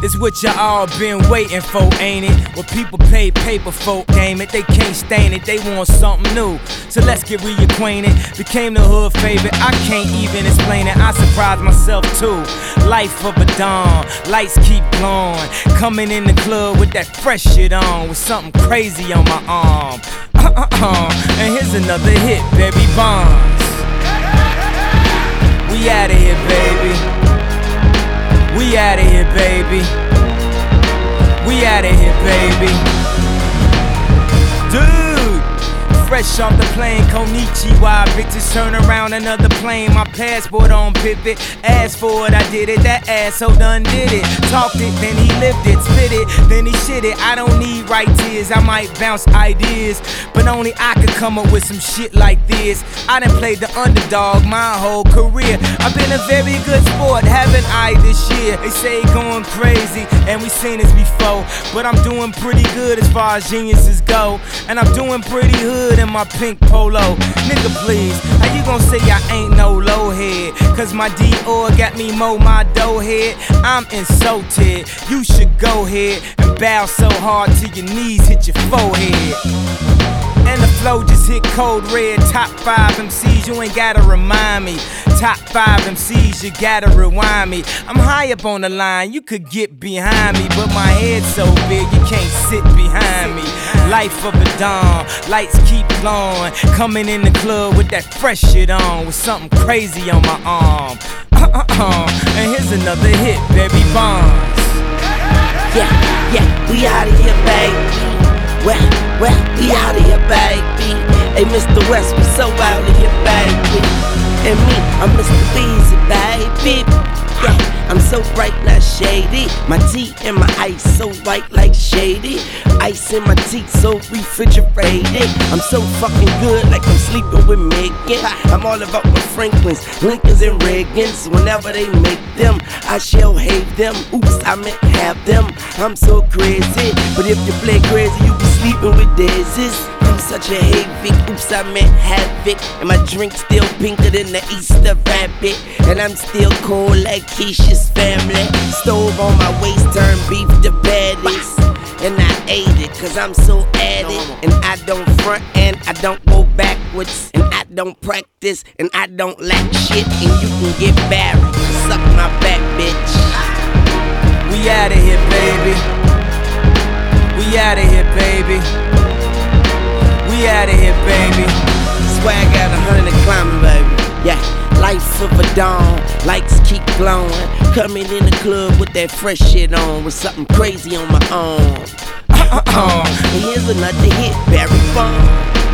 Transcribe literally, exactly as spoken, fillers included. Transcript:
It's what y'all all been waiting for, ain't it? What people pay paper folk game it. They can't stain it, they want something new. So let's get reacquainted. Became the hood favorite, I can't even explain it. I surprised myself too. Life of a dawn, lights keep glowing. Coming in the club with that fresh shit on, with something crazy on my arm. Uh-uh-uh. And here's another hit, Barry Bonds. We outta here, baby. We outta here, baby. We outta here, baby. Dude, fresh off the plane, Konichiwa. Bitches turn around, another plane. My passport on pivot. Asked for it, I did it. That asshole done did it. Talked it, then he lived it. Spit it, then he shit it. I don't need right tears, I might bounce ideas, but only I could come up with some shit like this. I done played the underdog my whole career. I've been a very good sport, haven't I, this year? They say going crazy, and we seen this before, but I'm doing pretty good as far as geniuses go. And I'm doing pretty hood in my pink polo. Nigga please, how you gon' say I ain't no low head? Cause my Dior got me mow my dough head. I'm insulted, you should go ahead and bow so hard till your knees hit your forehead. And the flow just hit cold red. Top five M Cs, you ain't gotta remind me. Top five M Cs, you gotta rewind me. I'm high up on the line, you could get behind me, but my head's so big you can't sit behind me. Life of a dawn, lights keep glowing. Coming in the club with that fresh shit on, with something crazy on my arm. Uh-uh-uh. And here's another hit, Barry Bonds. Yeah, yeah, we outta here, baby. Well, well, we outta here, baby. Hey, Mister West, we so outta here, baby. And me, I'm Mister Weezy, baby. Yeah, I'm so bright, not shady. My tea and my ice so white like shady. Ice in my teeth so refrigerated. I'm so fucking good like I'm sleeping with Megan. I'm all about my Franklins, Lincolns and Reagans. Whenever they make them, I shall hate them. Oops, I meant have them. I'm so crazy, but if you play crazy, you be sleeping with daisies. I'm such a havoc, oops, I meant havoc. And my drink still pinker than the Easter rabbit. And I'm still cold like Keisha's family. Stove on my waist, turn beef to patties. And I ate it, cause I'm so at it. And I don't front and I don't go backwards. And I don't practice and I don't lack shit. And you can get married, suck my back, bitch. We outta here, baby. We outta here, baby. We outta here, baby. Swag at a hundred and climbing, baby. Yeah, life of a dawn, lights keep glowing. Coming in the club with that fresh shit on, with something crazy on my arm. Uh-uh-uh. And here's another hit, Barry Bonds.